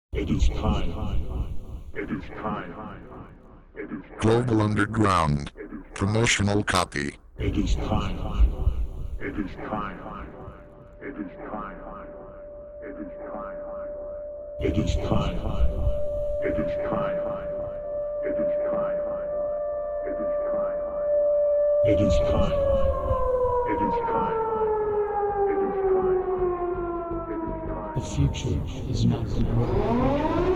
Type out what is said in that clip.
It is time. It is time. It is Global Underground. Promotional copy. It is time. It is time. It is time. It is time. It is time. It is time. It is time. It is time. It is time. It is time. It is time. The future is not the world.